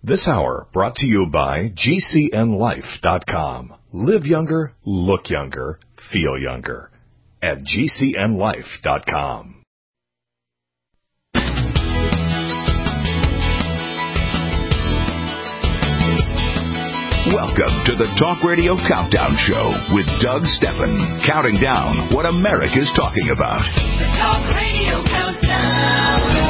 This hour brought to you by GCNLife.com. Live younger, look younger, feel younger at GCNLife.com. Welcome to the Talk Radio Countdown Show with Doug Steffen, counting down what America's talking about. The Talk Radio Countdown.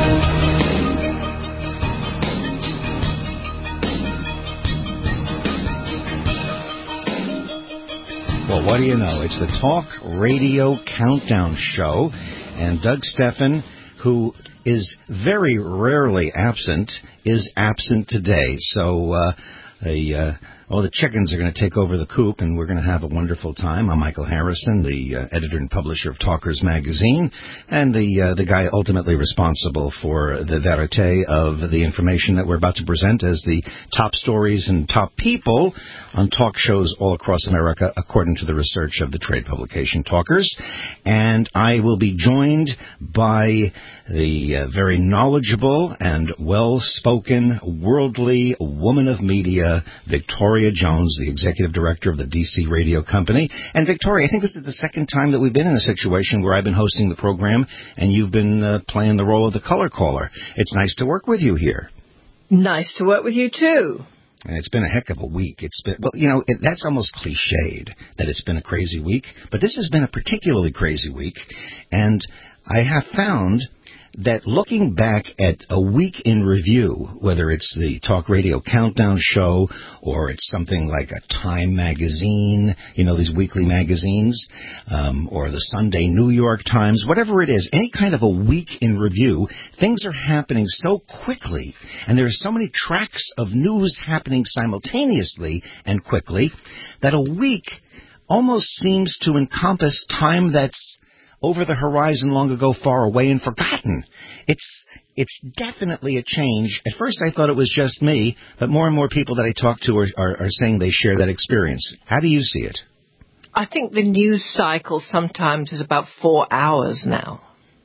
Well, what do you know? It's the Talk Radio Countdown Show, and Doug Steffen, who is very rarely absent, is absent today. So, the chickens are going to take over the coop, and we're going to have a wonderful time. I'm Michael Harrison, the editor and publisher of Talkers Magazine, and the guy ultimately responsible for the verite of the information that we're about to present as the top stories and top people on talk shows all across America, according to the research of the trade publication Talkers. And I will be joined by the very knowledgeable and well-spoken, worldly woman of media, Victoria Jones, the executive director of the DC Radio Company. And Victoria, I think this is the second time that we've been in a situation where I've been hosting the program and you've been playing the role of the color caller. It's nice to work with you here. Nice to work with you, too. And it's been a heck of a week. It's been, well, you know, that's almost cliched that it's been a crazy week, but this has been a particularly crazy week. And I have found that looking back at a week in review, whether it's the Talk Radio Countdown Show or it's something like a Time magazine, you know, these weekly magazines, or the Sunday New York Times, whatever it is, any kind of a week in review, things are happening so quickly, and there are so many tracks of news happening simultaneously and quickly that a week almost seems to encompass time that's over the horizon long ago, far away and forgotten. It's definitely a change. At first I thought it was just me, but more and more people that I talk to are saying they share that experience. How do you see it? I think the news cycle sometimes is about 4 hours now.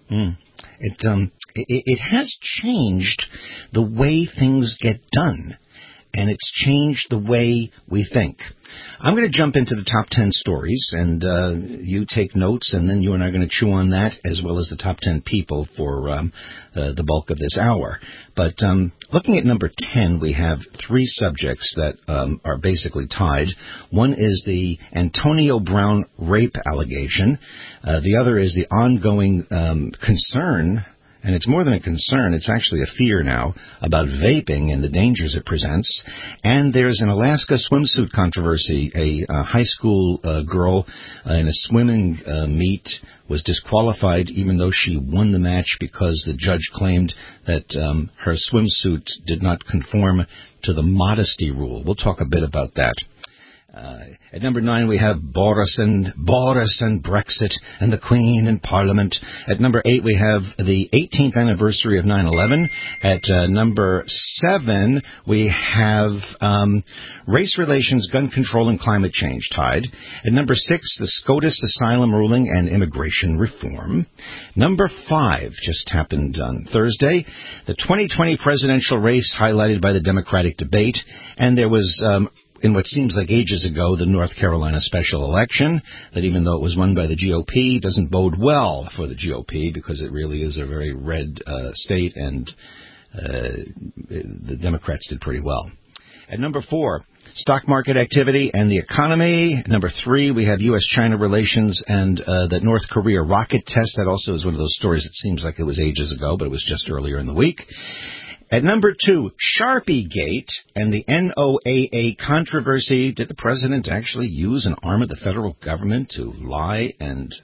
It has changed the way things get done, and it's changed the way we think. I'm going to jump into the top 10 stories, and you take notes, and then you and I are going to chew on that, as well as the top 10 people for the bulk of this hour. But looking at number 10, we have three subjects that are basically tied. One is the Antonio Brown rape allegation. The other is the ongoing concern, and it's more than a concern, it's actually a fear now, about vaping and the dangers it presents. And there's an Alaska swimsuit controversy. A high school girl in a swimming meet was disqualified even though she won the match because the judge claimed that her swimsuit did not conform to the modesty rule. We'll talk a bit about that. At number 9, we have Boris and Brexit and the Queen and Parliament. At number 8, we have the 18th anniversary of 9/11. At number 7, we have race relations, gun control, and climate change tied. At number 6, the SCOTUS asylum ruling and immigration reform. Number 5 just happened on Thursday. The 2020 presidential race highlighted by the Democratic debate. And there was in what seems like ages ago, the North Carolina special election, that even though it was won by the GOP, doesn't bode well for the GOP because it really is a very red state, and the Democrats did pretty well. At number 4, stock market activity and the economy. At number 3, we have U.S.-China relations and the North Korea rocket test. That also is one of those stories that seems like it was ages ago, but it was just earlier in the week. At number 2, Sharpiegate and the NOAA controversy. Did the president actually use an arm of the federal government to lie? And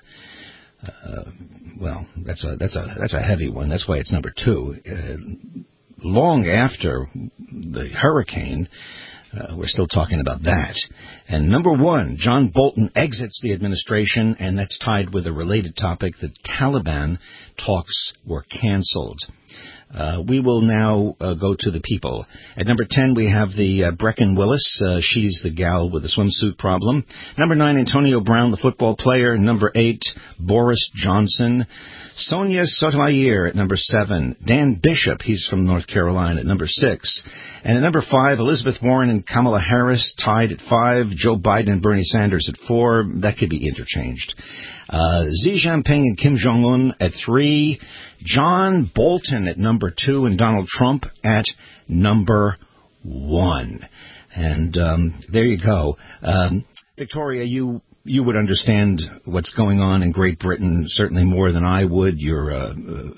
well, that's a heavy one. That's why it's number 2. Long after the hurricane, we're still talking about that. And number 1, John Bolton exits the administration, and that's tied with a related topic. The Taliban talks were canceled. We will now go to the people. At number 10, we have the Brecken Willis. She's the gal with the swimsuit problem. Number 9, Antonio Brown, the football player. Number 8, Boris Johnson. Sonia Sotomayor at number 7. Dan Bishop, he's from North Carolina, at number 6. And at number 5, Elizabeth Warren and Kamala Harris tied at 5. Joe Biden and Bernie Sanders at 4. That could be interchanged. Xi Jinping and Kim Jong-un at 3. John Bolton at number 2 and Donald Trump at number 1. And there you go. Victoria, you would understand what's going on in Great Britain certainly more than I would. You're a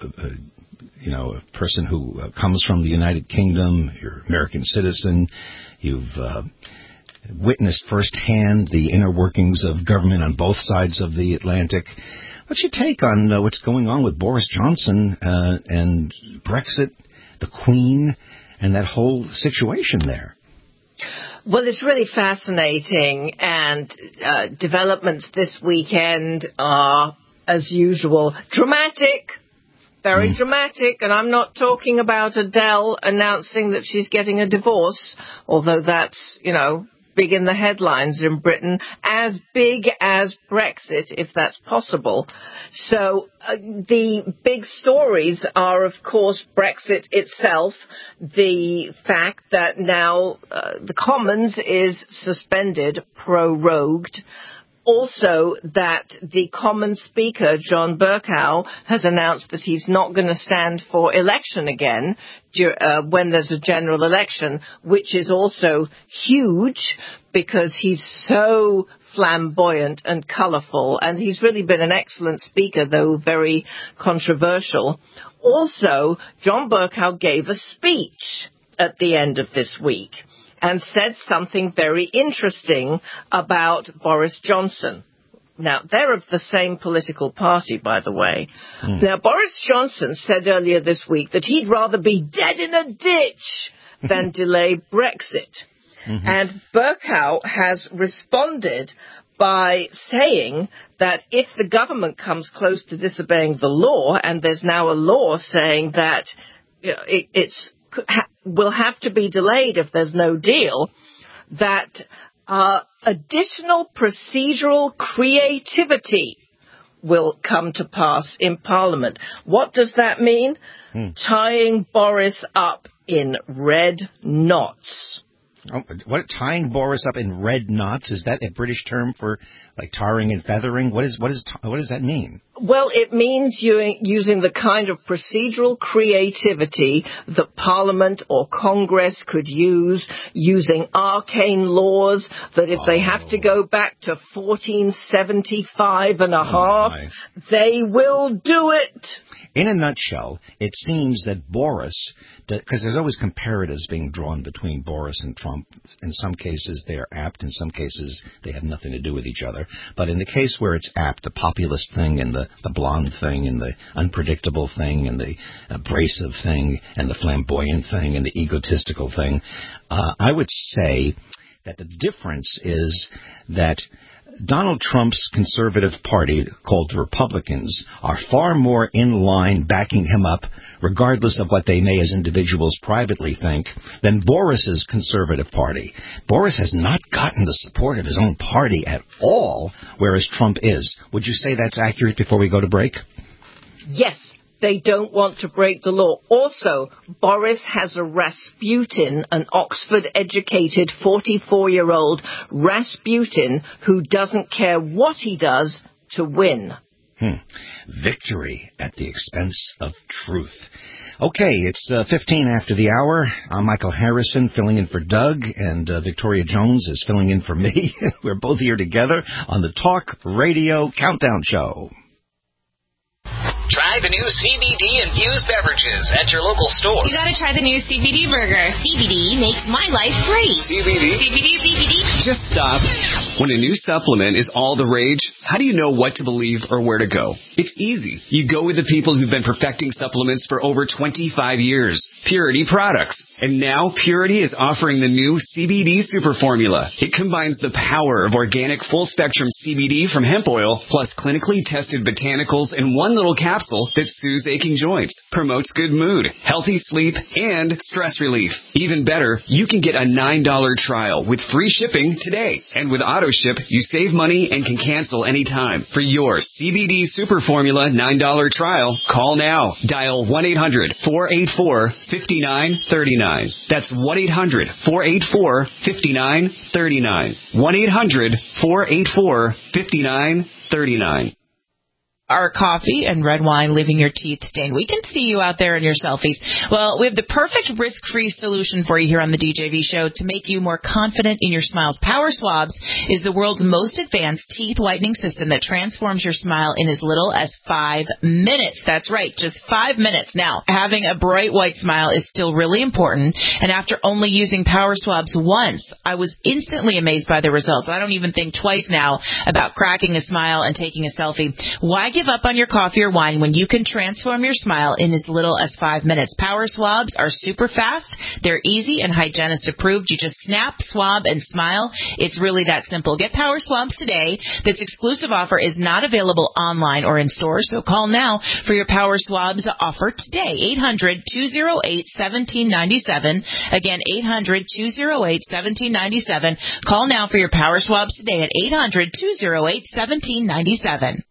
person who comes from the United Kingdom. You're an American citizen. You've witnessed firsthand the inner workings of government on both sides of the Atlantic. What's your take on what's going on with Boris Johnson and Brexit, the Queen, and that whole situation there? Well, it's really fascinating, and developments this weekend are, as usual, dramatic, very dramatic, and I'm not talking about Adele announcing that she's getting a divorce, although that's, big in the headlines in Britain, as big as Brexit, if that's possible. So the big stories are, of course, Brexit itself, the fact that now the Commons is suspended, prorogued. Also, that the Commons Speaker, John Bercow, has announced that he's not going to stand for election again when there's a general election, which is also huge because he's so flamboyant and colourful, and he's really been an excellent speaker, though very controversial. Also, John Bercow gave a speech at the end of this week and said something very interesting about Boris Johnson. Now, they're of the same political party, by the way. Now, Boris Johnson said earlier this week that he'd rather be dead in a ditch than delay Brexit. And Bercow has responded by saying that if the government comes close to disobeying the law, and there's now a law saying that will have to be delayed if there's no deal, that additional procedural creativity will come to pass in Parliament. What does that mean? Tying Boris up in red knots. Oh, what, tying Boris up in red knots? Is that a British term for like tarring and feathering? What does that mean? Well, it means using the kind of procedural creativity that Parliament or Congress could use, using arcane laws that if they have to go back to 1475 and a half, they will do it. In a nutshell, it seems that Boris, because there's always comparatives being drawn between Boris and Trump. In some cases, they are apt. In some cases, they have nothing to do with each other. But in the case where it's apt, the populist thing and the blonde thing and the unpredictable thing and the abrasive thing and the flamboyant thing and the egotistical thing, I would say that the difference is that Donald Trump's conservative party, called the Republicans, are far more in line backing him up, regardless of what they may as individuals privately think, than Boris's conservative party. Boris has not gotten the support of his own party at all, whereas Trump is. Would you say that's accurate before we go to break? Yes. They don't want to break the law. Also, Boris has a Rasputin, an Oxford-educated 44-year-old Rasputin who doesn't care what he does to win. Victory at the expense of truth. Okay, it's 15 after the hour. I'm Michael Harrison, filling in for Doug, and Victoria Jones is filling in for me. We're both here together on the Talk Radio Countdown Show. Try the new CBD infused beverages at your local store. You gotta try the new CBD burger. CBD makes my life great. CBD. Just stop. When a new supplement is all the rage, how do you know what to believe or where to go? It's easy. You go with the people who've been perfecting supplements for over 25 years. Purity Products. And now Purity is offering the new CBD Super Formula. It combines the power of organic full-spectrum CBD from hemp oil plus clinically tested botanicals in one little capsule that soothes aching joints, promotes good mood, healthy sleep, and stress relief. Even better, you can get a $9 trial with free shipping today. And with AutoShip, you save money and can cancel anytime. For your CBD Super Formula $9 trial, call now. Dial 1-800-484-5939. That's 1-800-484-5939. 1-800-484-5939. Our coffee and red wine leaving your teeth stained. We can see you out there in your selfies. Well, we have the perfect risk-free solution for you here on the DJV show to make you more confident in your smiles. Power Swabs is the world's most advanced teeth whitening system that transforms your smile in as little as 5 minutes. That's right, just 5 minutes. Now, having a bright white smile is still really important, and after only using Power Swabs once, I was instantly amazed by the results. I don't even think twice now about cracking a smile and taking a selfie. Why give up on your coffee or wine when you can transform your smile in as little as 5 minutes? Power Swabs are super fast. They're easy and hygienist approved. You just snap, swab, and smile. It's really that simple. Get Power Swabs today. This exclusive offer is not available online or in stores, so call now for your Power Swabs offer today. 800-208-1797. Again, 800-208-1797. Call now for your Power Swabs today at 800-208-1797.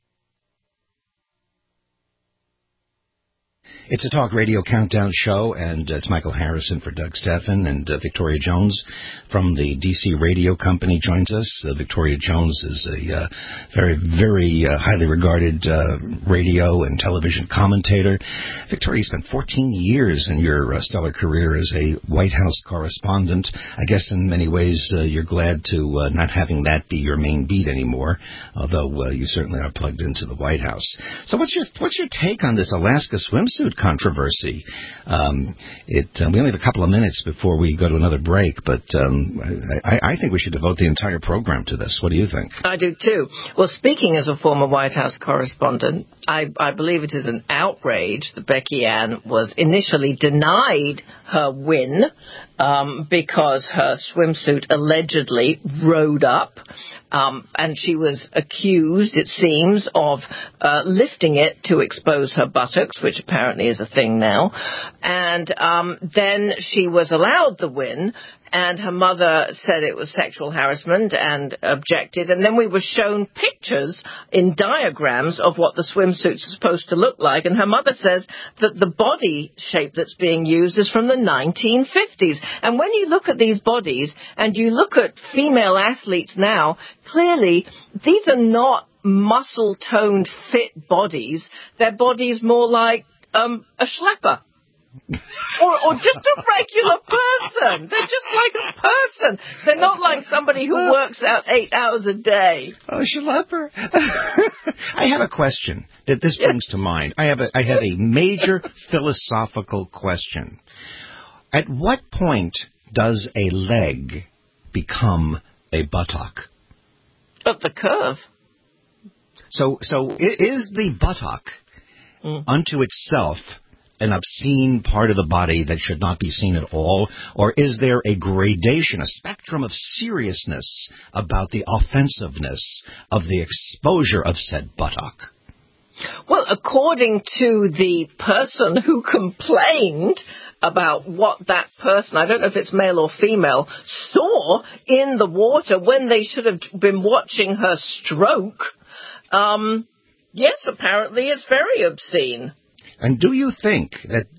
It's a talk radio countdown show, and it's Michael Harrison for Doug Steffen, and Victoria Jones from the D.C. Radio Company joins us. Victoria Jones is a very, very highly regarded radio and television commentator. Victoria, you spent 14 years in your stellar career as a White House correspondent. I guess in many ways you're glad to not having that be your main beat anymore, although you certainly are plugged into the White House. So what's your take on this Alaska swimsuit controversy? We only have a couple of minutes before we go to another break, but I think we should devote the entire program to this. What do you think? I do too. Well, speaking as a former White House correspondent, I believe it is an outrage that Becky Ann was initially denied her win because her swimsuit allegedly rode up, and she was accused, it seems, of lifting it to expose her buttocks, which apparently is a thing now. And then she was allowed the win, and her mother said it was sexual harassment and objected. And then we were shown pictures in diagrams of what the swimsuits are supposed to look like. And her mother says that the body shape that's being used is from the 1950s. And when you look at these bodies and you look at female athletes now, clearly these are not muscle-toned, fit bodies. They're bodies more like a schlepper. or just a regular person. They're just like a person. They're not like somebody who works out 8 hours a day. Oh, schlepper. I have a question that this brings to mind. I have a major philosophical question. At what point does a leg become a buttock? At the curve. So is the buttock unto itself an obscene part of the body that should not be seen at all? Or is there a gradation, a spectrum of seriousness about the offensiveness of the exposure of said buttock? Well, according to the person who complained about what that person, I don't know if it's male or female, saw in the water when they should have been watching her stroke, yes, apparently it's very obscene. And do you think,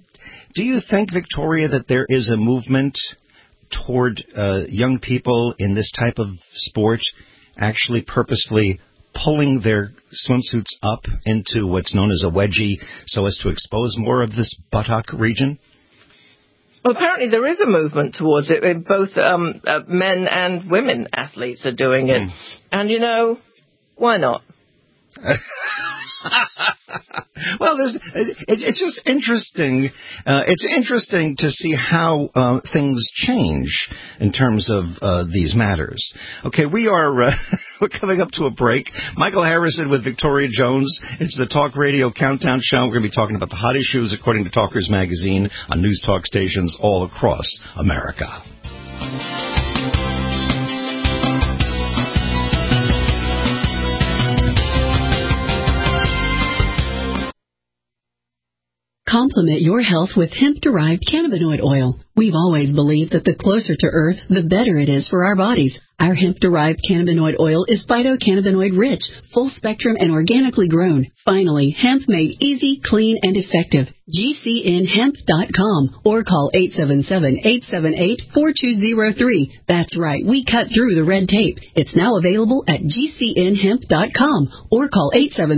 Victoria, that there is a movement toward young people in this type of sport actually purposefully pulling their swimsuits up into what's known as a wedgie so as to expose more of this buttock region? Well, apparently there is a movement towards it. Both men and women athletes are doing it. And, why not? Well, it's just interesting. It's interesting to see how things change in terms of these matters. Okay, we're coming up to a break. Michael Harrison with Victoria Jones. It's the Talk Radio Countdown Show. We're going to be talking about the hot issues according to Talkers Magazine on news talk stations all across America. Complement your health with hemp-derived cannabinoid oil. We've always believed that the closer to Earth, the better it is for our bodies. Our hemp-derived cannabinoid oil is phytocannabinoid-rich, full-spectrum, and organically grown. Finally, hemp made easy, clean, and effective. GCNhemp.com or call 877-878-4203. That's right, we cut through the red tape. It's now available at GCNhemp.com or call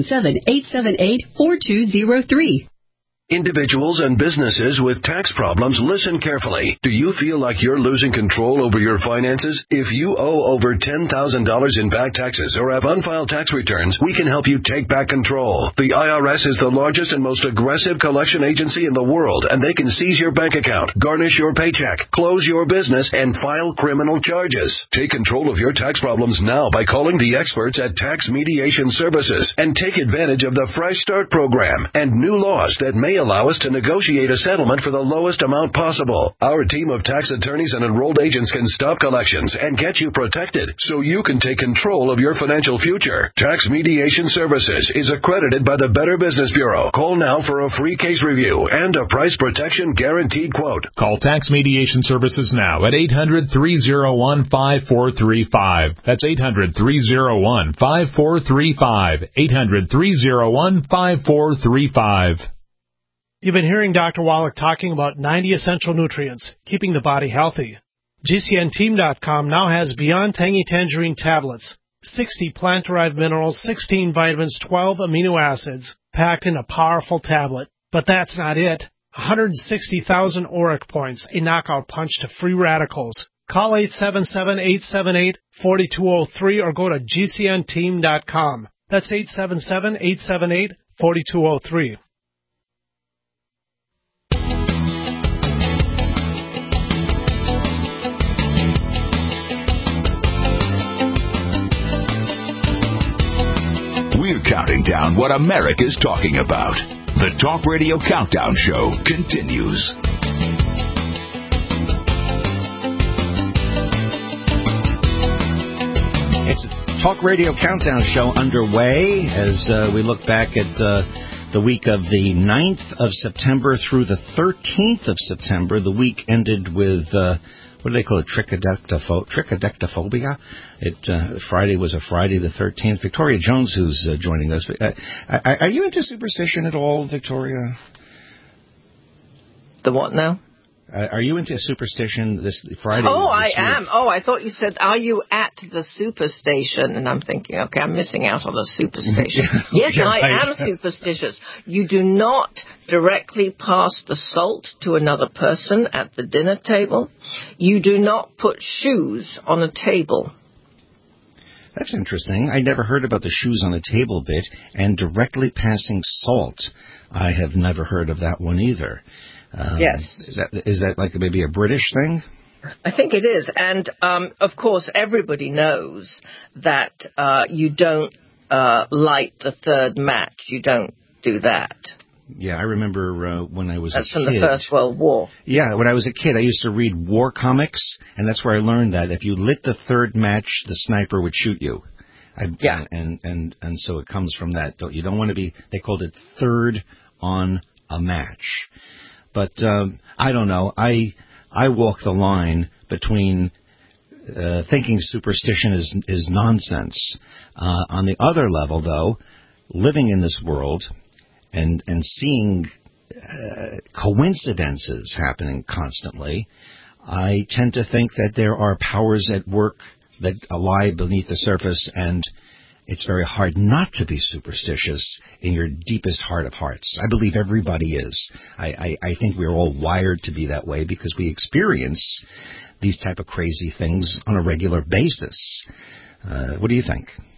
877-878-4203. Individuals and businesses with tax problems, listen carefully. Do you feel like you're losing control over your finances? If you owe over $10,000 in back taxes or have unfiled tax returns, we can help you take back control. The IRS is the largest and most aggressive collection agency in the world, and they can seize your bank account, garnish your paycheck, close your business, and file criminal charges. Take control of your tax problems now by calling the experts at Tax Mediation Services and take advantage of the Fresh Start program and new laws that may allow us to negotiate a settlement for the lowest amount possible. Our team of tax attorneys and enrolled agents can stop collections and get you protected so you can take control of your financial future. Tax Mediation Services is accredited by the Better Business Bureau. Call now for a free case review and a price protection guaranteed quote. Call Tax Mediation Services now at 800-301-5435. That's 800-301-5435. 800-301-5435. You've been hearing Dr. Wallach talking about 90 essential nutrients, keeping the body healthy. GCNteam.com now has Beyond Tangy Tangerine tablets, 60 plant-derived minerals, 16 vitamins, 12 amino acids, packed in a powerful tablet. But that's not it. 160,000 ORAC points, a knockout punch to free radicals. Call 877-878-4203 or go to GCNteam.com. That's 877-878-4203. We're counting down what America's talking about. The Talk Radio Countdown Show continues. It's Talk Radio Countdown Show underway as we look back at the week of the 9th of September through the 13th of September. The week ended with... what do they call it? Trichodectophobia. Friday was a Friday the 13th. Victoria Jones, who's joining us. Are you into superstition at all, Victoria? The what now? Are you into superstition this Friday? Oh, I am. Oh, I thought you said, are you at the superstation? And I'm thinking, okay, I'm missing out on the superstation. Yes, I am superstitious. You do not directly pass the salt to another person at the dinner table. You do not put shoes on a table. That's interesting. I never heard about the shoes on a table bit, and directly passing salt. I have never heard of that one either. Yes. Is that like maybe a British thing? I think it is. And, of course, everybody knows that you don't light the third match. You don't do that. Yeah, I remember when I was a kid. That's from the First World War. Yeah, when I was a kid, I used to read war comics, and that's where I learned that if you lit the third match, the sniper would shoot you. Yeah. And so it comes from that. You don't want to be, they called it third on a match. But I don't know. I walk the line between thinking superstition is nonsense. On the other level, though, living in this world and seeing coincidences happening constantly, I tend to think that there are powers at work that lie beneath the surface, and it's very hard not to be superstitious in your deepest heart of hearts. I believe everybody is. I think we're all wired to be that way because we experience these type of crazy things on a regular basis. What do you think?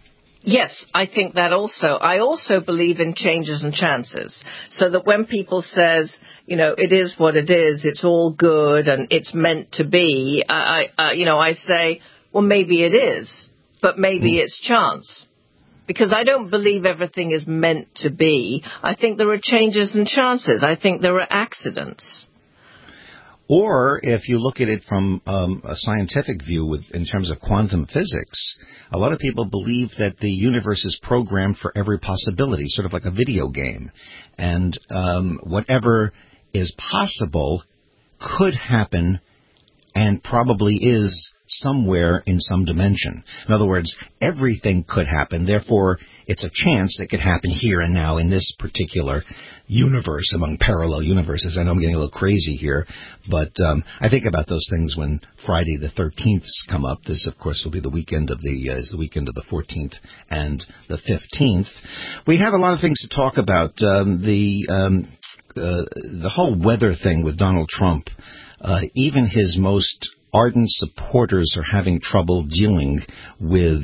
Yes, I think that also. I also believe in changes and chances. So that when people says, it is what it is, it's all good and it's meant to be, I say, well, maybe it is, but maybe it's chance. Because I don't believe everything is meant to be. I think there are changes and chances. I think there are accidents. Or if you look at it from a scientific view in terms of quantum physics, a lot of people believe that the universe is programmed for every possibility, sort of like a video game. And whatever is possible could happen and probably is somewhere in some dimension. In other words, everything could happen. Therefore, it's a chance it could happen here and now in this particular universe among parallel universes. I know I'm getting a little crazy here, but I think about those things when Friday the 13th come up. This, of course, will be the weekend of the 14th and the 15th. We have a lot of things to talk about. The whole weather thing with Donald Trump. Even his most ardent supporters are having trouble dealing with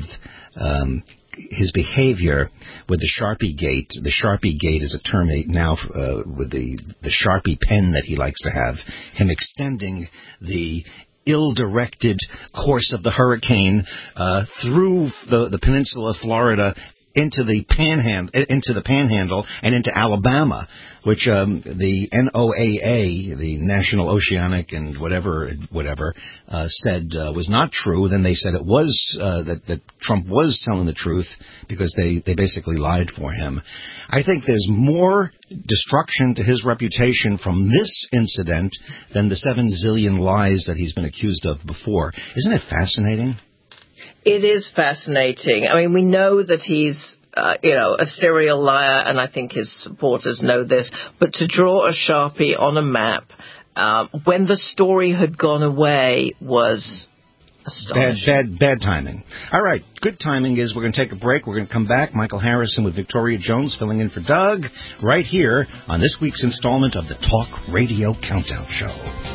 his behavior with the Sharpie Gate. The Sharpie Gate is a term now with the Sharpie pen that he likes to have, him extending the ill-directed course of the hurricane through the peninsula of Florida into the Panhandle and into Alabama, which the NOAA, the National Oceanic and whatever said was not true. Then they said it was that Trump was telling the truth because they basically lied for him. I think there's more destruction to his reputation from this incident than the 7 zillion lies that he's been accused of before. Isn't it fascinating? It is fascinating. I mean, we know that he's, a serial liar, and I think his supporters know this. But to draw a Sharpie on a map when the story had gone away was astonishing. Bad timing. All right, good timing is we're going to take a break. We're going to come back. Michael Harrison with Victoria Jones filling in for Doug right here on this week's installment of the Talk Radio Countdown Show.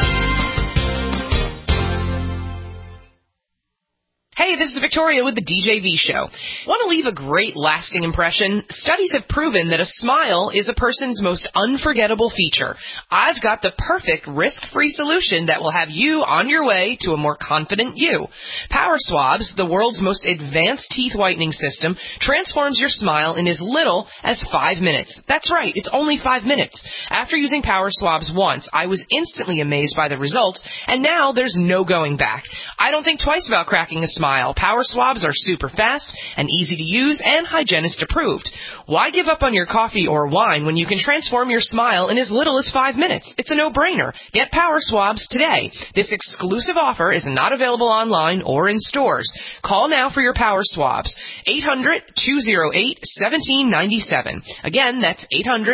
Hey, this is Victoria with the DJV Show. Want to leave a great lasting impression? Studies have proven that a smile is a person's most unforgettable feature. I've got the perfect risk-free solution that will have you on your way to a more confident you. Power Swabs, the world's most advanced teeth whitening system, transforms your smile in as little as 5 minutes. That's right, it's only 5 minutes. After using Power Swabs once, I was instantly amazed by the results, and now there's no going back. I don't think twice about cracking a smile. Power Swabs are super fast and easy to use and hygienist approved. Why give up on your coffee or wine when you can transform your smile in as little as 5 minutes? It's a no-brainer. Get Power Swabs today. This exclusive offer is not available online or in stores. Call now for your Power Swabs. 800-208-1797. Again, that's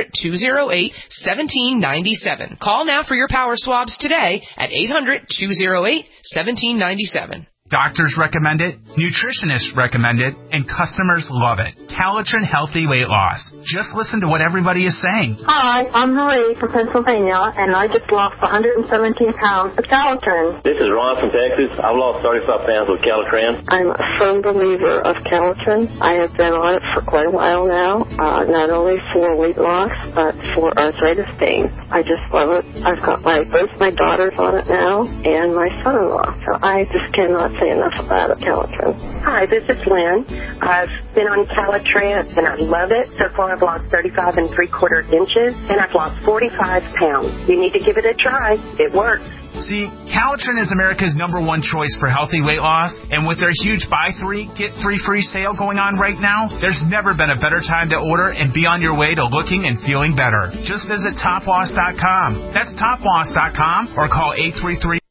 800-208-1797. Call now for your Power Swabs today at 800-208-1797. Doctors recommend it, nutritionists recommend it, and customers love it. Calitrin Healthy Weight Loss. Just listen to what everybody is saying. Hi, I'm Marie from Pennsylvania, and I just lost 117 pounds with Calitrin. This is Ron from Texas. I've lost 35 pounds with Calitrin. I'm a firm believer of Calitrin. I have been on it for quite a while now, not only for weight loss, but for arthritis pain. I just love it. I've got both my daughters on it now, and my son-in-law. So I just cannot say enough about Calitrin. Hi, this is Lynn. I've been on Calitrin and I love it. So far I've lost 35 3/4 inches and I've lost 45 pounds. You need to give it a try. It works. See, Calitrin is America's #1 choice for healthy weight loss, and with their huge buy 3, get 3 free sale going on right now, there's never been a better time to order and be on your way to looking and feeling better. Just visit toploss.com. That's toploss.com or call 833.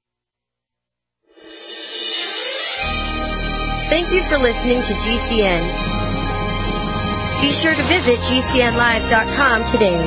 Thank you for listening to GCN. Be sure to visit GCNlive.com today.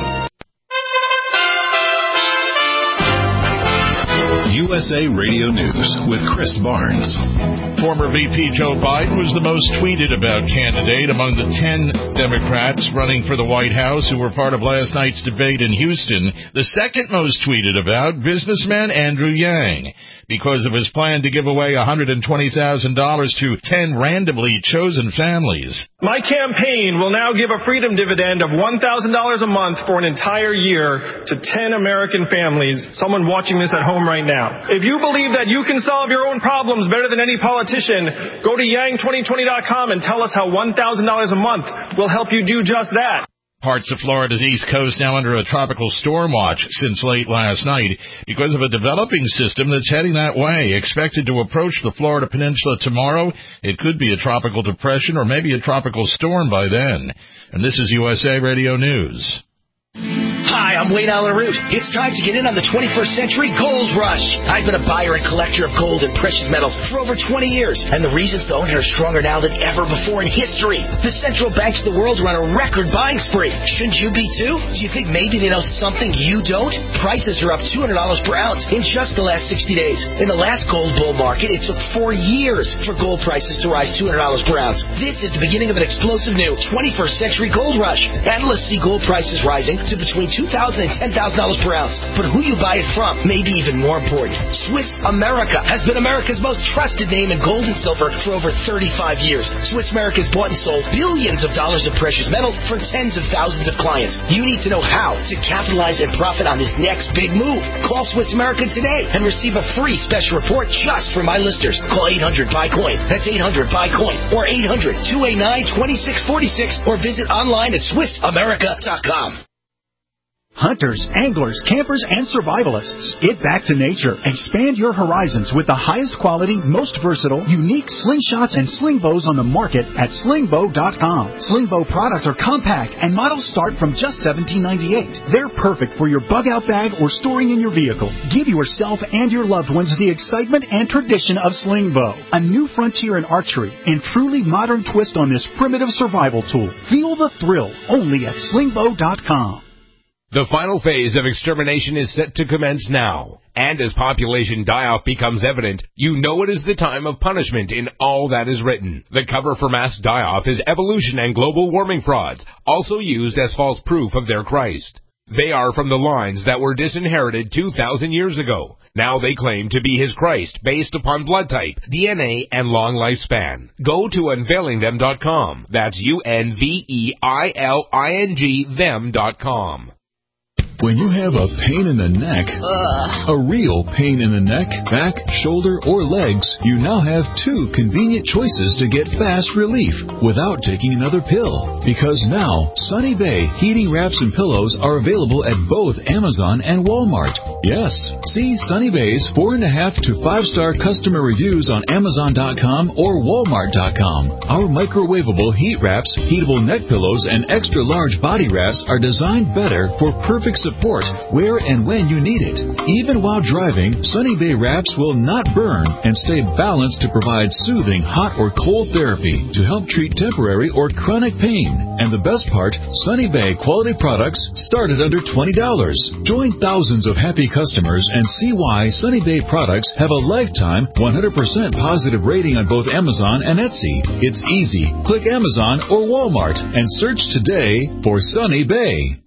USA Radio News with Chris Barnes. Former VP Joe Biden was the most tweeted about candidate among the 10 Democrats running for the White House who were part of last night's debate in Houston. The second most tweeted about, businessman Andrew Yang. because of his plan to give away $120,000 to 10 randomly chosen families. My campaign will now give a freedom dividend of $1,000 a month for an entire year to 10 American families, someone watching this at home right now. If you believe that you can solve your own problems better than any politician, go to yang2020.com and tell us how $1,000 a month will help you do just that. Parts of Florida's East Coast now under a tropical storm watch since late last night because of a developing system that's heading that way. Expected to approach the Florida Peninsula tomorrow. It could be a tropical depression or maybe a tropical storm by then. And this is USA Radio News. Hi, I'm Wayne Allen Root. It's time to get in on the 21st century gold rush. I've been a buyer and collector of gold and precious metals for over 20 years, and the reasons to own it are stronger now than ever before in history. The central banks of the world are on a record buying spree. Shouldn't you be too? Do you think maybe they know something you don't? Prices are up $200 per ounce in just the last 60 days. In the last gold bull market, it took 4 years for gold prices to rise $200 per ounce. This is the beginning of an explosive new 21st century gold rush. Analysts see gold prices rising to between $2,000 and $10,000 per ounce. But who you buy it from may be even more important. Swiss America has been America's most trusted name in gold and silver for over 35 years. Swiss America has bought and sold billions of dollars of precious metals for tens of thousands of clients. You need to know how to capitalize and profit on this next big move. Call Swiss America today and receive a free special report just for my listeners. Call 800-BUY-COIN. That's 800-BUY-COIN or 800-289-2646 or visit online at SwissAmerica.com. Hunters, anglers, campers, and survivalists. Get back to nature. Expand your horizons with the highest quality, most versatile, unique slingshots and sling bows on the market at slingbow.com. Sling bow products are compact and models start from just $17.98. They're perfect for your bug-out bag or storing in your vehicle. Give yourself and your loved ones the excitement and tradition of sling bow. A new frontier in archery and truly modern twist on this primitive survival tool. Feel the thrill only at slingbow.com. The final phase of extermination is set to commence now. And as population die-off becomes evident, you know it is the time of punishment in all that is written. The cover for mass die-off is evolution and global warming frauds, also used as false proof of their Christ. They are from the lines that were disinherited 2,000 years ago. Now they claim to be his Christ based upon blood type, DNA, and long lifespan. Go to unveilingthem.com. That's UNVEILING them.com. When you have a pain in the neck, a real pain in the neck, back, shoulder, or legs, you now have 2 convenient choices to get fast relief without taking another pill. Because now, Sunny Bay heating wraps and pillows are available at both Amazon and Walmart. Yes, see Sunny Bay's 4.5 to 5-star customer reviews on Amazon.com or Walmart.com. Our microwavable heat wraps, heatable neck pillows, and extra large body wraps are designed better for perfect support where and when you need it. Even while driving, Sunny Bay wraps will not burn and stay balanced to provide soothing hot or cold therapy to help treat temporary or chronic pain. And the best part, Sunny Bay quality products start at under $20. Join thousands of happy customers and see why Sunny Bay products have a lifetime 100% positive rating on both Amazon and Etsy. It's easy. Click Amazon or Walmart and search today for Sunny Bay.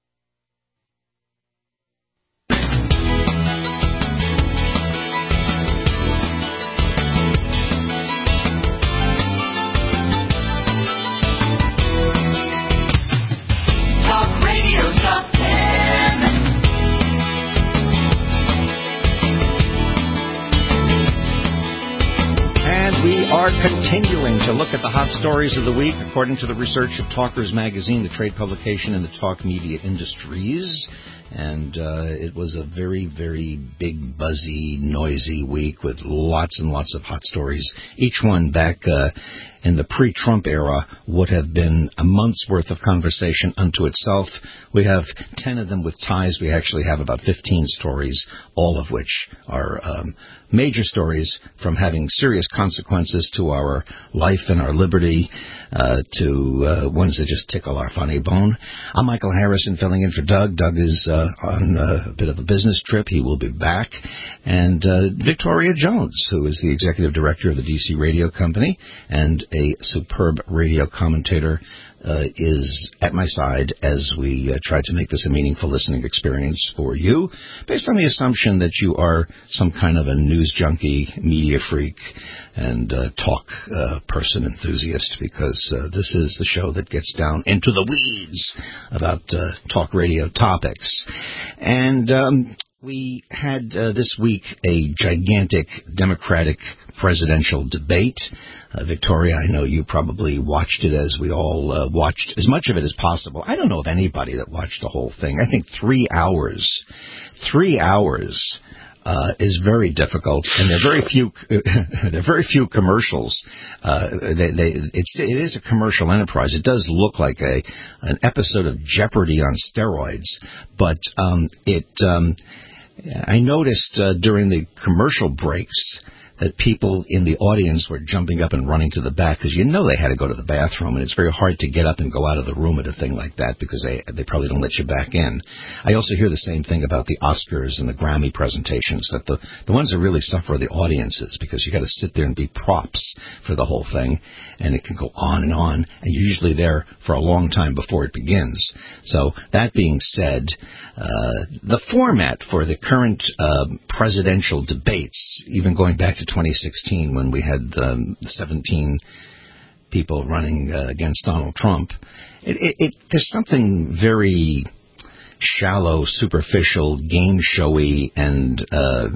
Are continuing to look at the hot stories of the week according to the research of Talkers Magazine, the trade publication in the talk media industries. And it was a very, very big, buzzy, noisy week with lots and lots of hot stories. Each one back in the pre-Trump era would have been a month's worth of conversation unto itself. We have 10 of them with ties. We actually have about 15 stories, all of which are major stories, from having serious consequences to our life and our liberty to ones that just tickle our funny bone. I'm Michael Harrison, filling in for Doug. Doug is on a bit of a business trip. He will be back. And Victoria Jones, who is the executive director of the DC Radio Company and a superb radio commentator, is at my side as we try to make this a meaningful listening experience for you, based on the assumption that you are some kind of a news junkie, media freak, and talk person enthusiast, because this is the show that gets down into the weeds about talk radio topics. And we had this week a gigantic Democratic presidential debate. Victoria, I know you probably watched it, as we all watched as much of it as possible. I don't know of anybody that watched the whole thing. I think 3 hours. 3 hours is very difficult, and there are very few commercials. It is a commercial enterprise. It does look like an episode of Jeopardy on steroids, but I noticed during the commercial breaks that people in the audience were jumping up and running to the back, because they had to go to the bathroom, and it's very hard to get up and go out of the room at a thing like that, because they probably don't let you back in. I also hear the same thing about the Oscars and the Grammy presentations, that the ones that really suffer are the audiences, because you got to sit there and be props for the whole thing, and it can go on, and you're usually there for a long time before it begins. So that being said, the format for the current presidential debates, even going back to 2016 when we had 17 people running against Donald Trump, there's something very shallow, superficial, game showy, and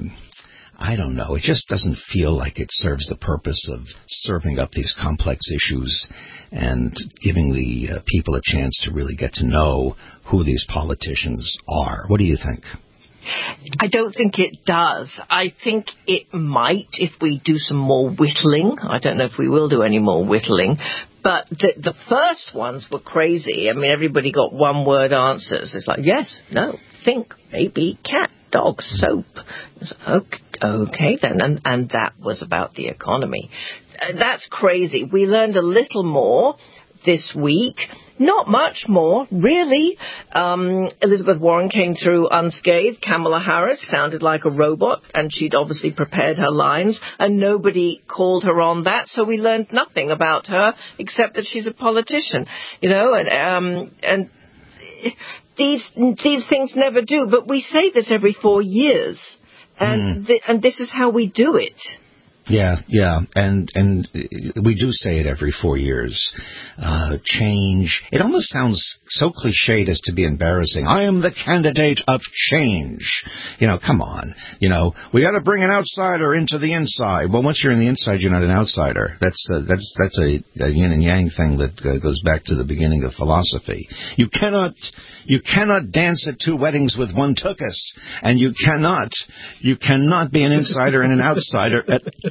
I don't know. It just doesn't feel like it serves the purpose of serving up these complex issues and giving the people a chance to really get to know who these politicians are. What do you think? I don't think it does. I think it might if we do some more whittling. I don't know if we will do any more whittling. But the first ones were crazy. I mean, everybody got one-word answers. It's like, yes, no, think, maybe, cat, dog, soap. Okay then. And that was about the economy. That's crazy. We learned a little more this week. Not much more, really. Elizabeth Warren came through unscathed. Kamala Harris sounded like a robot, and she'd obviously prepared her lines, and nobody called her on that, so we learned nothing about her except that she's a politician, and these things never do. But we say this every 4 years, and this is how we do it. Yeah, and we do say it every 4 years. Change. It almost sounds so cliched as to be embarrassing. I am the candidate of change. Come on. We got to bring an outsider into the inside. Well, once you're in the inside, you're not an outsider. That's a yin and yang thing that goes back to the beginning of philosophy. You cannot dance at 2 weddings with one tuchus, and you cannot be an insider and an outsider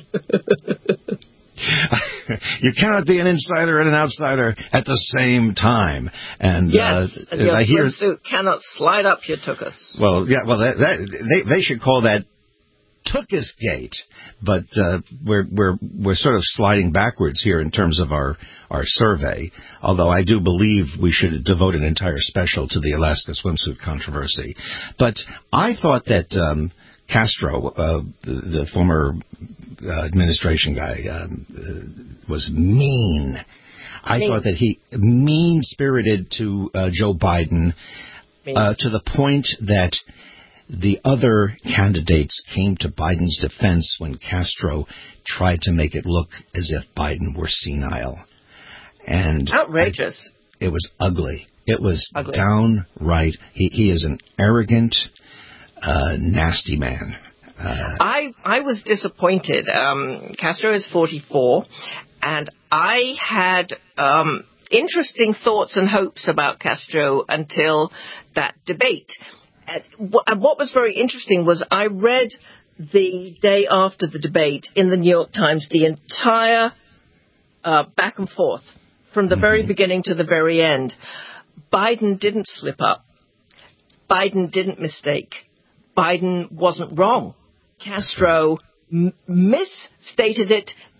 you cannot be an insider and an outsider at the same time. And yes, and your I hear swimsuit cannot slide up your tuchus. Well, yeah, they should call that Tuchusgate, but we're sort of sliding backwards here in terms of our survey, although I do believe we should devote an entire special to the Alaska swimsuit controversy. But I thought that Castro, the former administration guy, was mean. I thought that he mean-spirited to Joe Biden to the point that the other candidates came to Biden's defense when Castro tried to make it look as if Biden were senile. And outrageous. It was ugly. It was ugly. Downright. He is an arrogant, nasty man. I was disappointed. Castro is 44, and I had interesting thoughts and hopes about Castro until that debate. And what was very interesting was I read the day after the debate in the New York Times the entire back and forth from the very beginning to the very end. Biden didn't slip up. Biden didn't mistake. Biden wasn't wrong. Castro misstated it,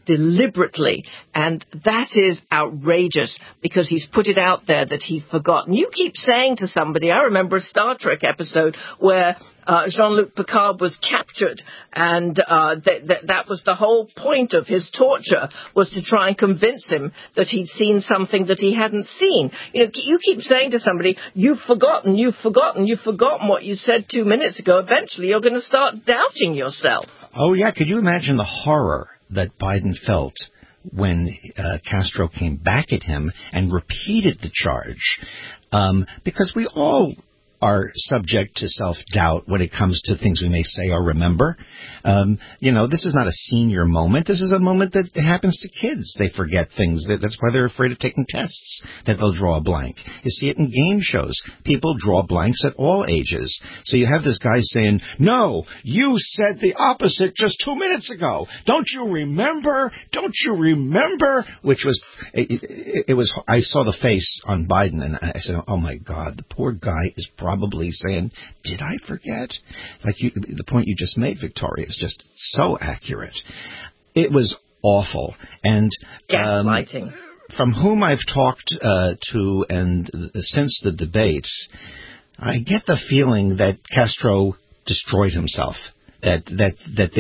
deliberately. And that is outrageous because he's put it out there that he'd forgotten. You keep saying to somebody, I remember a Star Trek episode where Jean-Luc Picard was captured, and that was the whole point of his torture, was to try and convince him that he'd seen something that he hadn't seen. You keep saying to somebody, you've forgotten what you said 2 minutes ago. Eventually you're going to start doubting yourself. Oh, yeah. Could you imagine the horror that Biden felt when Castro came back at him and repeated the charge? Because we all are subject to self-doubt when it comes to things we may say or remember. This is not a senior moment. This is a moment that happens to kids. They forget things. That's why they're afraid of taking tests, that they'll draw a blank. You see it in game shows. People draw blanks at all ages. So you have this guy saying, no, you said the opposite just 2 minutes ago. Don't you remember? Which was, it was, I saw the face on Biden and I said, oh my God, the poor guy is probably saying, did I forget? The point you just made, Victoria, is just so accurate. It was awful. And gaslighting. From whom I've talked to and since the debate, I get the feeling that Castro destroyed himself. That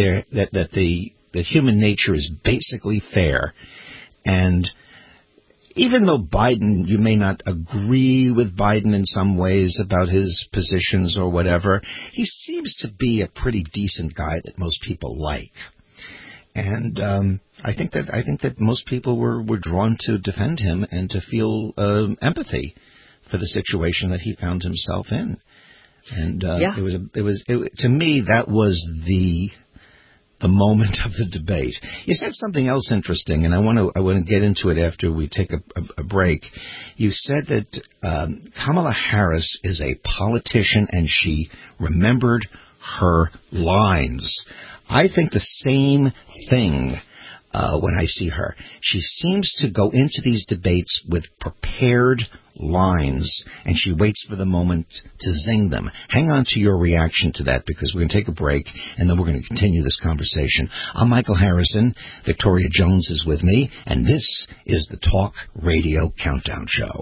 human nature is basically fair. And even though Biden, you may not agree with Biden in some ways about his positions or whatever, he seems to be a pretty decent guy that most people like. And I think that most people were drawn to defend him and to feel empathy for the situation that he found himself in. And it was to me, that was the moment of the debate. You said something else interesting, and I want to get into it after we take a break. You said that Kamala Harris is a politician and she remembered her lines. I think the same thing when I see her. She seems to go into these debates with prepared lines, and she waits for the moment to zing them. Hang on to your reaction to that, because we're going to take a break, and then we're going to continue this conversation. I'm Michael Harrison. Victoria Jones is with me, and this is the Talk Radio Countdown Show.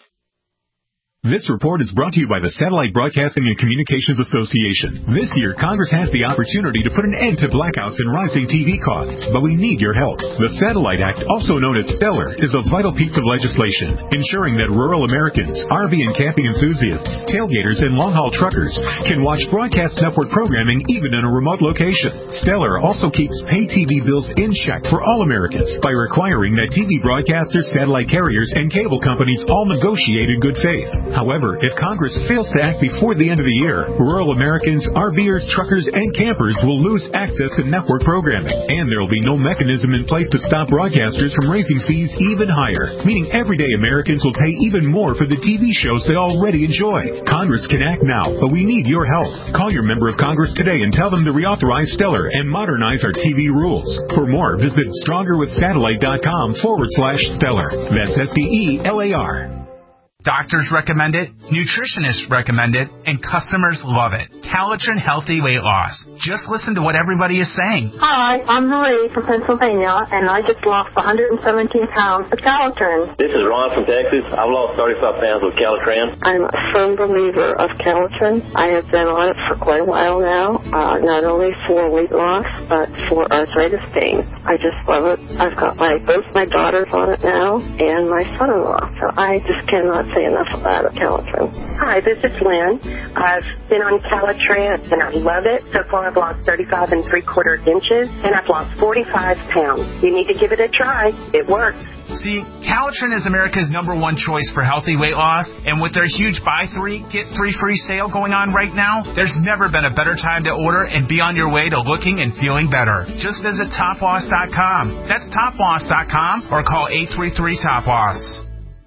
This report is brought to you by the Satellite Broadcasting and Communications Association. This year, Congress has the opportunity to put an end to blackouts and rising TV costs, but we need your help. The Satellite Act, also known as Stellar, is a vital piece of legislation, ensuring that rural Americans, RV and camping enthusiasts, tailgaters, and long-haul truckers can watch broadcast network programming even in a remote location. Stellar also keeps pay TV bills in check for all Americans by requiring that TV broadcasters, satellite carriers, and cable companies all negotiate in good faith. However, if Congress fails to act before the end of the year, rural Americans, RVers, truckers, and campers will lose access to network programming, and there will be no mechanism in place to stop broadcasters from raising fees even higher, meaning everyday Americans will pay even more for the TV shows they already enjoy. Congress can act now, but we need your help. Call your member of Congress today and tell them to reauthorize Stellar and modernize our TV rules. For more, visit StrongerWithSatellite.com/Stellar. That's STELAR. Doctors recommend it, nutritionists recommend it, and customers love it. Calitrin Healthy Weight Loss. Just listen to what everybody is saying. Hi, I'm Marie from Pennsylvania, and I just lost 117 pounds with Calitrin. This is Ron from Texas. I've lost 35 pounds with Calitrin. I'm a firm believer of Calitrin. I have been on it for quite a while now, not only for weight loss, but for arthritis pain. I just love it. I've got both my daughters on it now, and my son-in-law, so I just cannot say enough about Calitrin. Hi, this is Lynn. I've been on Calitrin and I love it. So far I've lost 35 3/4 inches and I've lost 45 pounds. You need to give it a try. It works. See, Calitrin is America's #1 choice for healthy weight loss, and with their huge buy 3, get 3 free sale going on right now, there's never been a better time to order and be on your way to looking and feeling better. Just visit TopLoss.com. That's TopLoss.com or call 833-TOP-LOSS.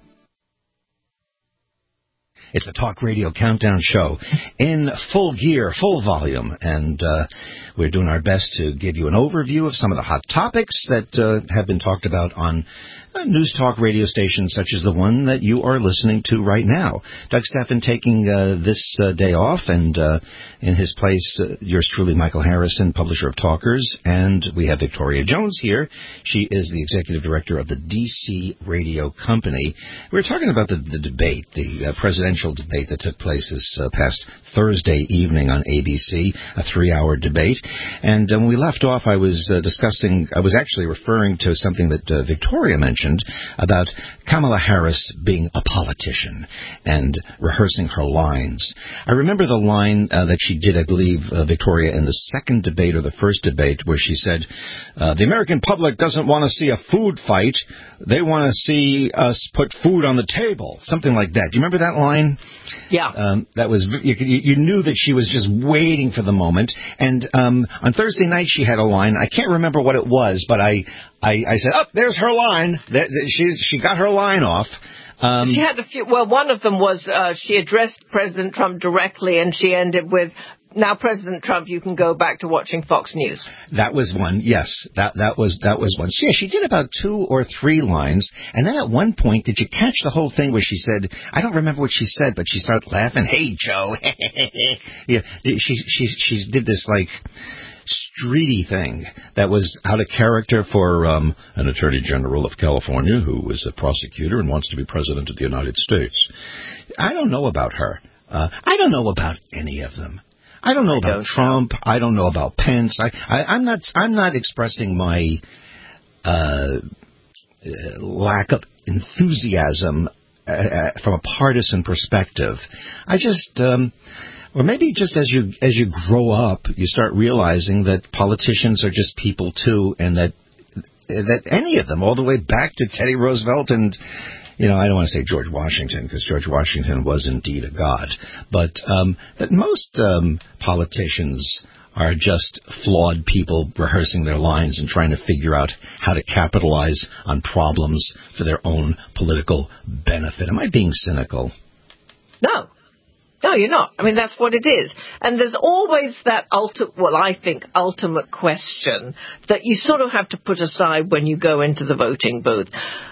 It's the Talk Radio Countdown Show in full gear, full volume, and we're doing our best to give you an overview of some of the hot topics that have been talked about on news talk radio stations such as the one that you are listening to right now. Doug Stephan taking this day off, and in his place, yours truly, Michael Harrison, publisher of Talkers, and we have Victoria Jones here. She is the executive director of the DC Radio Company. We were talking about the debate, the presidential debate that took place this past Thursday evening on ABC, a 3-hour debate. And when we left off, I was actually referring to something that Victoria mentioned about Kamala Harris being a politician and rehearsing her lines. I remember the line that she did, I believe, Victoria, in the second debate or the first debate, where she said, the American public doesn't want to see a food fight. They want to see us put food on the table. Something like that. Do you remember that line? Yeah. That was, you knew that she was just waiting for the moment. And on Thursday night, she had a line. I can't remember what it was, but I said, oh, there's her line. She got her line off. She had a few. Well, one of them was she addressed President Trump directly, and she ended with, now, President Trump, you can go back to watching Fox News. That was one, yes. That was one. Yeah, she did about 2 or 3 lines, and then at one point, did you catch the whole thing where she said, I don't remember what she said, but she started laughing, hey, Joe. Yeah, she did this, like, streety thing that was out of character for an attorney general of California who is a prosecutor and wants to be president of the United States. I don't know about her. I don't know about any of them. I don't know about Trump. I don't know about Pence. I'm not expressing my lack of enthusiasm from a partisan perspective. I just, or maybe just as you grow up, you start realizing that politicians are just people too, and that any of them, all the way back to Teddy Roosevelt and, you know, I don't want to say George Washington, because George Washington was indeed a god, but that most politicians are just flawed people rehearsing their lines and trying to figure out how to capitalize on problems for their own political benefit. Am I being cynical? No. No, you're not. I mean, that's what it is. And there's always that ultimate question that you sort of have to put aside when you go into the voting booth.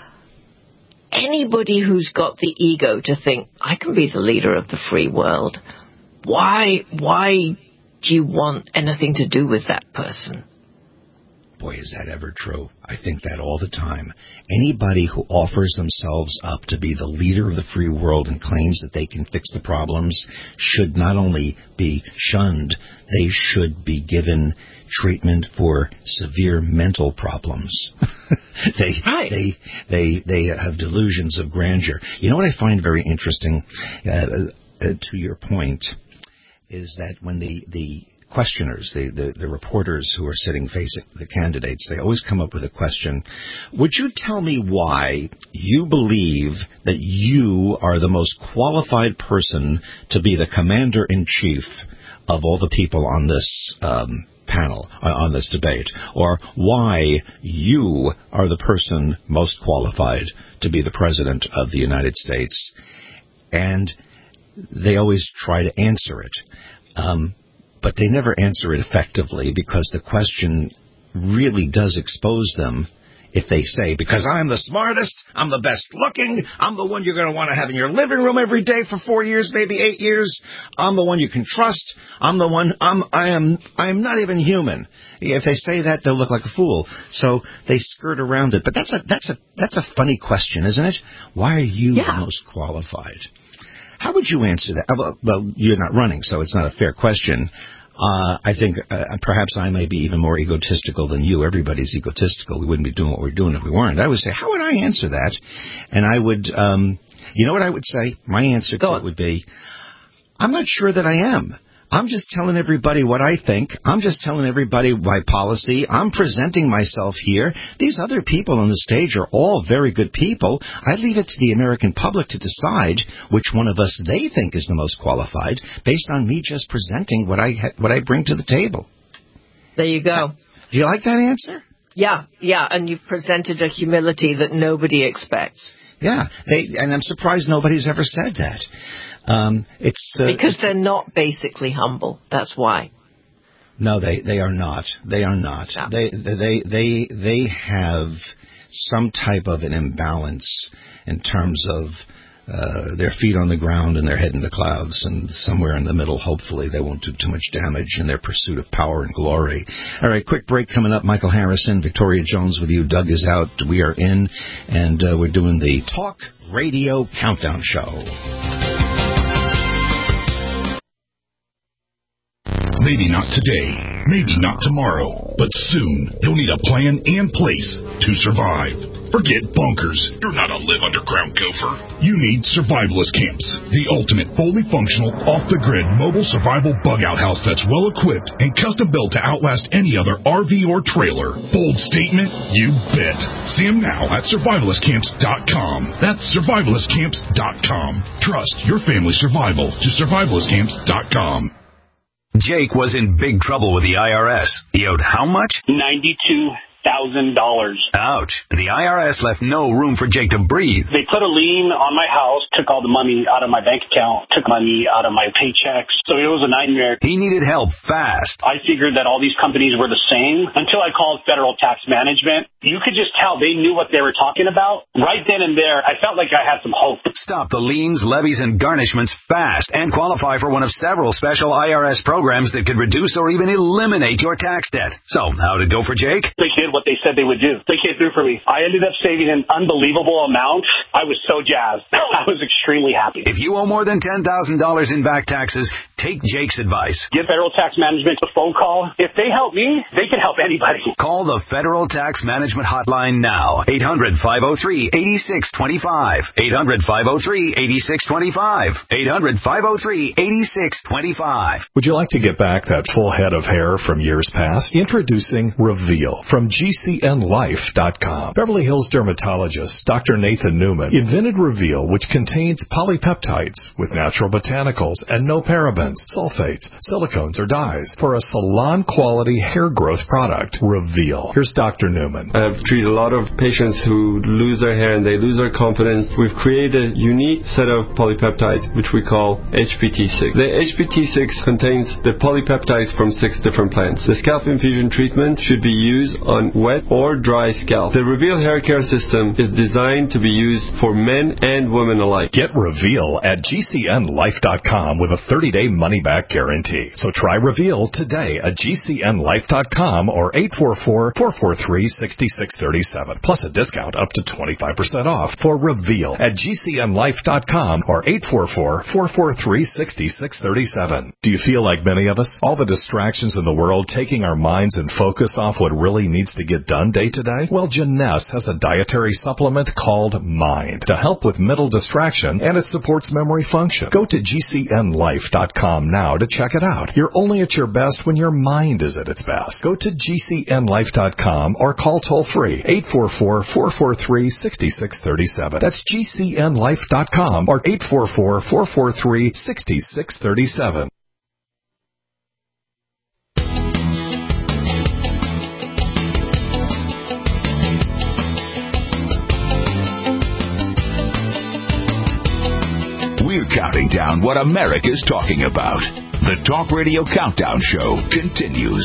Anybody who's got the ego to think, I can be the leader of the free world, why do you want anything to do with that person? Boy, is that ever true. I think that all the time. Anybody who offers themselves up to be the leader of the free world and claims that they can fix the problems should not only be shunned, they should be given treatment for severe mental problems. They have delusions of grandeur. You know what I find very interesting, to your point, is that when the questioners, the reporters who are sitting facing the candidates, they always come up with a question. Would you tell me why you believe that you are the most qualified person to be the commander-in-chief of all the people on this panel, on this debate? Or why you are the person most qualified to be the president of the United States? And they always try to answer it. But they never answer it effectively, because the question really does expose them if they say, because I'm the smartest, I'm the best looking, I'm the one you're going to want to have in your living room every day for 4 years, maybe 8 years, I'm the one you can trust, I'm the one, I am not even human. If they say that, they'll look like a fool. So they skirt around it. But that's a funny question, isn't it? Why are you the most qualified? How would you answer that? Well, you're not running, so it's not a fair question. I think perhaps I may be even more egotistical than you. Everybody's egotistical. We wouldn't be doing what we're doing if we weren't. I would say, how would I answer that? And I would, you know what I would say? My answer to it would be, I'm not sure that I am. I'm just telling everybody what I think. I'm just telling everybody my policy. I'm presenting myself here. These other people on the stage are all very good people. I leave it to the American public to decide which one of us they think is the most qualified based on me just presenting what I bring to the table. There you go. Do you like that answer? Yeah, and you've presented a humility that nobody expects. Yeah, and I'm surprised nobody's ever said that. It's because they're not basically humble. That's why. No, they are not. They are not. No. They have some type of an imbalance in terms of their feet on the ground and their head in the clouds, and somewhere in the middle, hopefully, they won't do too much damage in their pursuit of power and glory. All right, quick break coming up. Michael Harrison, Victoria Jones with you. Doug is out. We are in, and we're doing the Talk Radio Countdown Show. Maybe not today, maybe not tomorrow, but soon you'll need a plan and place to survive. Forget bunkers. You're not a live underground gopher. You need Survivalist Camps, the ultimate fully functional, off-the-grid mobile survival bug-out house that's well-equipped and custom-built to outlast any other RV or trailer. Bold statement? You bet. See them now at survivalistcamps.com. That's survivalistcamps.com. Trust your family's survival to survivalistcamps.com. Jake was in big trouble with the IRS. He owed how much? $92,000. Ouch. The IRS left no room for Jake to breathe. They put a lien on my house, took all the money out of my bank account, took money out of my paychecks. So it was a nightmare. He needed help fast. I figured that all these companies were the same until I called Federal Tax Management. You could just tell they knew what they were talking about. Right then and there, I felt like I had some hope. Stop the liens, levies, and garnishments fast and qualify for one of several special IRS programs that could reduce or even eliminate your tax debt. So, how did it go for Jake? They did what they said they would do. They came through for me. I ended up saving an unbelievable amount. I was so jazzed. I was extremely happy. If you owe more than $10,000 in back taxes, take Jake's advice. Give Federal Tax Management a phone call. If they help me, they can help anybody. Call the Federal Tax Management Hotline now. 800-503-8625. 800-503-8625. 800-503-8625. Would you like to get back that full head of hair from years past? Introducing Reveal from GCNLife.com. Beverly Hills dermatologist Dr. Nathan Newman invented Reveal, which contains polypeptides with natural botanicals and no parabens, sulfates, silicones, or dyes for a salon-quality hair growth product. Reveal. Here's Dr. Newman. I've treated a lot of patients who lose their hair and they lose their confidence. We've created a unique set of polypeptides, which we call HPT6. The HPT6 contains the polypeptides from 6 different plants. The scalp infusion treatment should be used on wet or dry scalp. The Reveal hair care system is designed to be used for men and women alike. Get Reveal at GCNLife.com with a 30-day money-back guarantee. So try Reveal today at GCNLife.com or 844-443-6637. Plus a discount up to 25% off for Reveal at GCNLife.com or 844-443-6637. Do you feel like many of us? All the distractions in the world taking our minds and focus off what really needs to get done day to day? Well, Jeunesse has a dietary supplement called Mind to help with mental distraction, and it supports memory function. Go to GCNLife.com now to check it out. You're only at your best when your mind is at its best. Go to GCNLife.com or call toll-free 844-443-6637. That's GCNLife.com or 844-443-6637. We're counting down what America's talking about. The Talk Radio Countdown Show continues.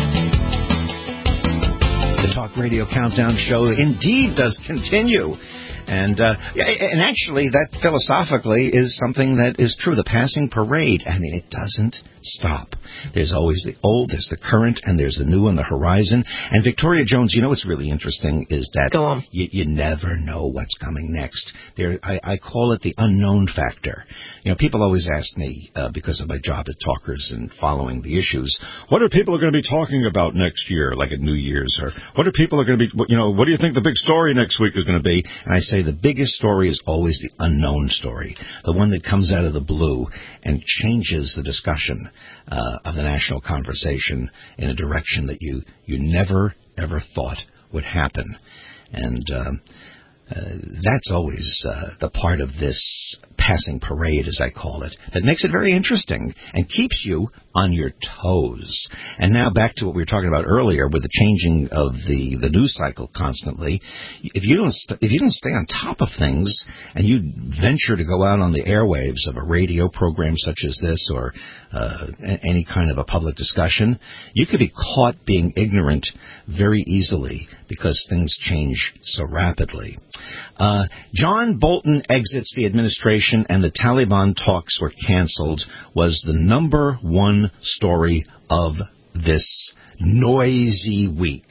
The Talk Radio Countdown Show indeed does continue. And actually, that philosophically is something that is true. The passing parade, I mean, it doesn't stop. There's always the old, there's the current, and there's the new on the horizon. And Victoria Jones, you know what's really interesting is that you never know what's coming next. I call it the unknown factor. You know, people always ask me, because of my job at Talkers and following the issues, what are people going to be talking about next year, like at New Year's? Or what are people going to be, you know, what do you think the big story next week is going to be? And I say the biggest story is always the unknown story, the one that comes out of the blue and changes the discussion of the national conversation in a direction that you never, ever thought would happen. And that's always the part of this passing parade, as I call it, that makes it very interesting and keeps you on your toes. And now back to what we were talking about earlier with the changing of the news cycle constantly. If you don't stay on top of things and you venture to go out on the airwaves of a radio program such as this or any kind of a public discussion, you could be caught being ignorant very easily because things change so rapidly. John Bolton exits the administration and the Taliban talks were canceled was the number one story of this noisy week.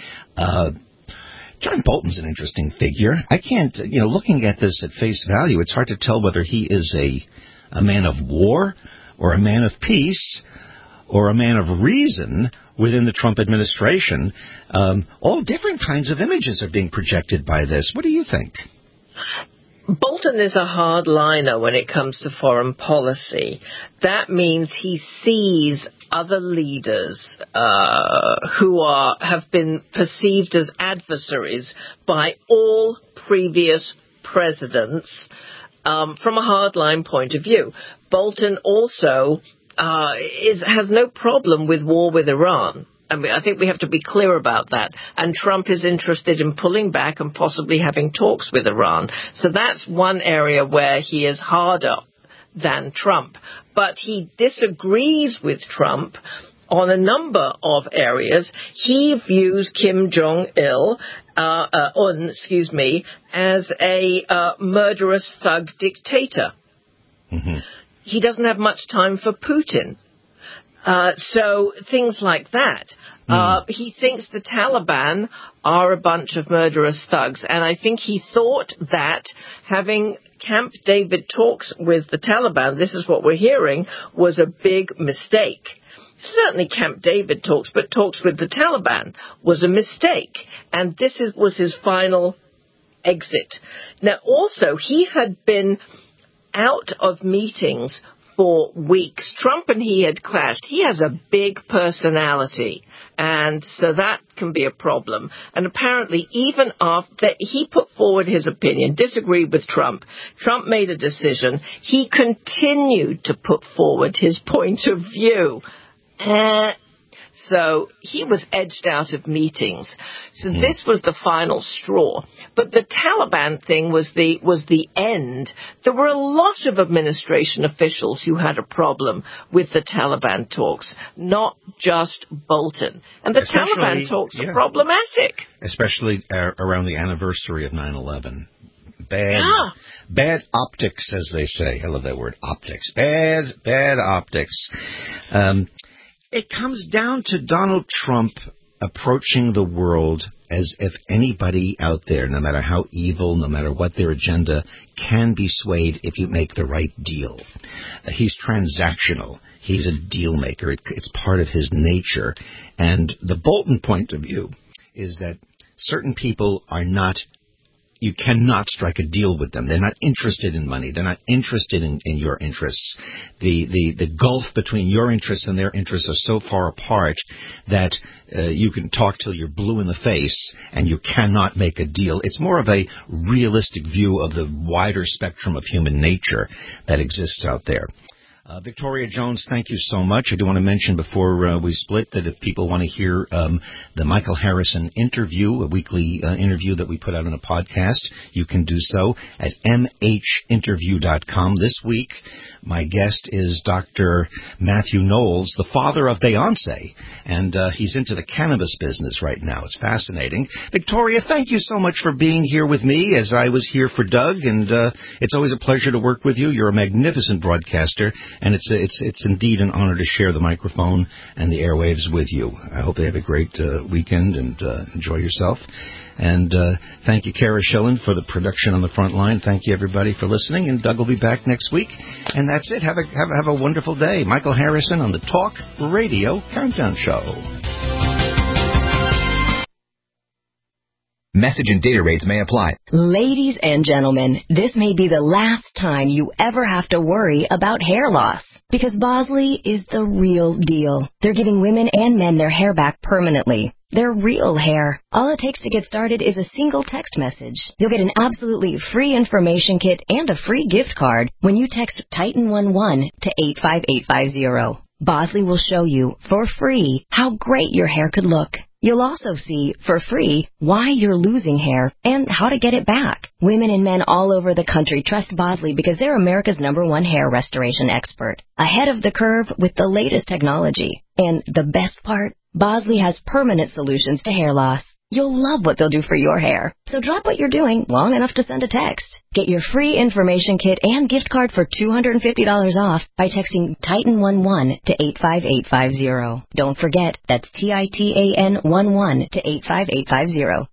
John Bolton's an interesting figure. I can't, looking at this at face value, it's hard to tell whether he is a man of war or a man of peace or a man of reason within the Trump administration. All different kinds of images are being projected by this. What do you think? Bolton is a hardliner when it comes to foreign policy. That means he sees other leaders who have been perceived as adversaries by all previous presidents from a hardline point of view. Bolton also has no problem with war with Iran. I mean, I think we have to be clear about that. And Trump is interested in pulling back and possibly having talks with Iran. So that's one area where he is harder than Trump. As he disagrees with Trump on a number of areas. He views Kim Jong-un, as a murderous thug dictator. Mm-hmm. He doesn't have much time for Putin. So things like that. He thinks the Taliban are a bunch of murderous thugs. And I think he thought that having Camp David talks with the Taliban, this is what we're hearing, was a big mistake. Certainly Camp David talks, but talks with the Taliban was a mistake. And this was his final exit. Now, also, he had been out of meetings for weeks. Trump and he had clashed. He has a big personality, and so that can be a problem. And apparently, even after he put forward his opinion, disagreed with Trump, Trump made a decision, he continued to put forward his point of view. So he was edged out of meetings. So this was the final straw. But the Taliban thing was the end. There were a lot of administration officials who had a problem with the Taliban talks, not just Bolton. And the Taliban talks are problematic. Especially around the anniversary of 9/11. Bad optics, as they say. I love that word, optics. Bad optics. It comes down to Donald Trump approaching the world as if anybody out there, no matter how evil, no matter what their agenda, can be swayed if you make the right deal. He's transactional. He's a deal maker. It's part of his nature. And the Bolton point of view is that certain people are not, you cannot strike a deal with them. They're not interested in money. They're not interested in your interests. The gulf between your interests and their interests are so far apart that you can talk till you're blue in the face and you cannot make a deal. It's more of a realistic view of the wider spectrum of human nature that exists out there. Victoria Jones, thank you so much. I do want to mention before we split that if people want to hear the Michael Harrison interview, a weekly interview that we put out on a podcast, you can do so at mhinterview.com. This week, my guest is Dr. Matthew Knowles, the father of Beyonce, and he's into the cannabis business right now. It's fascinating. Victoria, thank you so much for being here with me as I was here for Doug, and it's always a pleasure to work with you. You're a magnificent broadcaster. And it's indeed an honor to share the microphone and the airwaves with you. I hope they have a great weekend and enjoy yourself. And thank you, Kara Schillen, for the production on the front line. Thank you, everybody, for listening. And Doug will be back next week. And that's it. Have a wonderful day. Michael Harrison on the Talk Radio Countdown Show. Message and data rates may apply. Ladies and gentlemen, this may be the last time you ever have to worry about hair loss. Because Bosley is the real deal. They're giving women and men their hair back permanently. Their real hair. All it takes to get started is a single text message. You'll get an absolutely free information kit and a free gift card when you text Titan11 to 85850. Bosley will show you, for free, how great your hair could look. You'll also see, for free, why you're losing hair and how to get it back. Women and men all over the country trust Bosley because they're America's #1 hair restoration expert. Ahead of the curve with the latest technology. And the best part? Bosley has permanent solutions to hair loss. You'll love what they'll do for your hair. So drop what you're doing long enough to send a text. Get your free information kit and gift card for $250 off by texting Titan11 to 85850. Don't forget, that's Titan11 to 85850.